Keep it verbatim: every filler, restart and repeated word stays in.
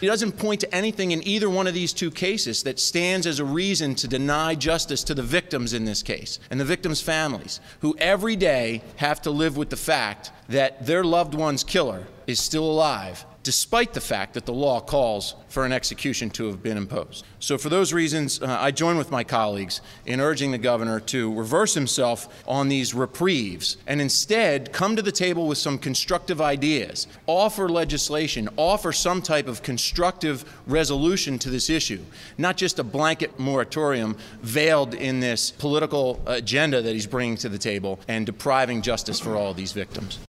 He doesn't point to anything in either one of these two cases that stands as a reason to deny justice to the victims in this case and the victims' families, who every day have to live with the fact that their loved one's killer is still alive, despite the fact that the law calls for an execution to have been imposed. So for those reasons, uh, I join with my colleagues in urging the governor to reverse himself on these reprieves and instead come to the table with some constructive ideas, offer legislation, offer some type of constructive resolution to this issue, not just a blanket moratorium veiled in this political agenda that he's bringing to the table and depriving justice for all of these victims.